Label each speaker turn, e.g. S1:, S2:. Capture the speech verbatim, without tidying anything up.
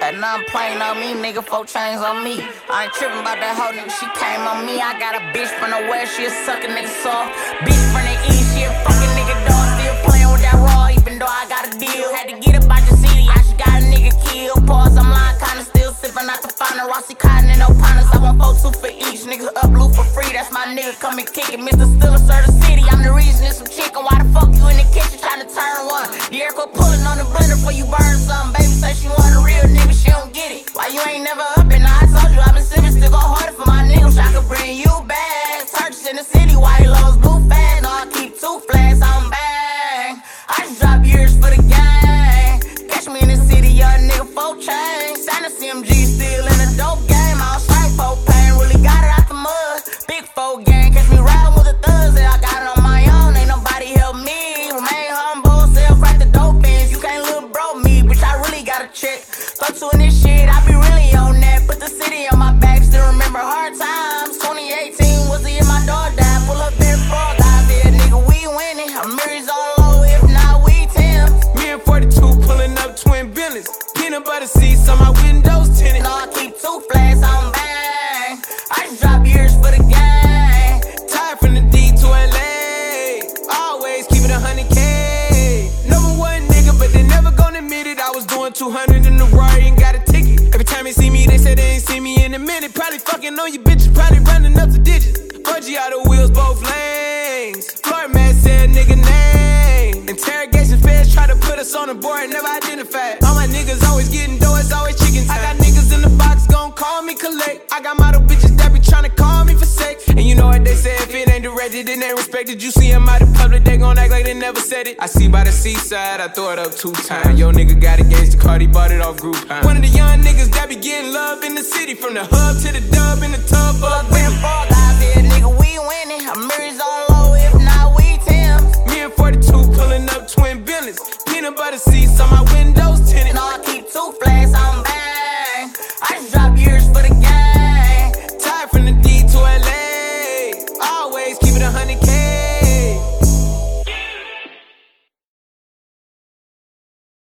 S1: Had none playing on me, nigga, four chains on me. I ain't tripping about that hoe, nigga, she came on me. I got a bitch from the west, she a suckin' nigga soft. Bitch from the east, she a fucking nigga dog. Still playing with that raw, even though I got a deal. Had to get up out the city, I just got a nigga killed. Pause, I'm lying, kinda still sippin' out the fountain. Rossi Cotton and no partners, I want four two for each. Niggas up blue for free, that's my nigga, come and kick it. Mister Stiller, sir, the city, I'm the reason it's some chicken. Why the fuck you in the kitchen tryna turn one? The air quit pulling on the blender before you burn something. Baby say she want a real nigga, she don't get it. Why you ain't never up and I told you I've been sippin', still go harder for my niggas. I could bring you back. Searches in the city, white lows, blue fast. No, I keep two flags, I'm bang. I just drop years for the gang. Catch me in the city, young nigga, four chains. Sign a C M G, still in the dope game. I was straight for pain, really got it out the mud. Big four gang, catch me riding with the thugs, and I got it on my own. Ain't nobody help me. Remain humble, sell crack the dope ends. You can't little bro me, bitch, I really got a check. Throw two in this shit, I be really on that. Put the city on my back, still remember hard times. twenty eighteen was the year my dog died. Pull up there, frog guys, yeah, nigga, we winning. I'm Mary's all low, if not, we Tim.
S2: Me and forty-two pulling up twin billions. Peanut butter seats on my windows tinted.
S1: No, I keep two flags, I'm bang. I just drop years for the gang.
S2: Tired from the D to L A. Always keep it a hundred K. Number one nigga, but they never gonna admit it. I was doing two hundred in the Rari and got a ticket. Every time they see me, they say they ain't see me in a minute. Probably fucking on you bitches, probably running up the digits. Budgie out of wheels, both lanes. Floor man said nigga name. Interrogation feds try to put us on the board, never identified. All my niggas always getting dough, it's always chicken time. I got niggas in the box, gon' call me collect. I got model bitches that be tryna call me for sex. And you know what they say, if it ain't directed, then they respected. You see them out in public, they gon' act like they never said it. I see by the seaside, I throw it up two times. Yo nigga got engaged to Cardi, bought it off Groupon. One of the young niggas that be getting love in the city. From the hub to the dub in the tub, full of
S1: Pull up there, frog guys, yeah, nigga, we winning. I'm Mary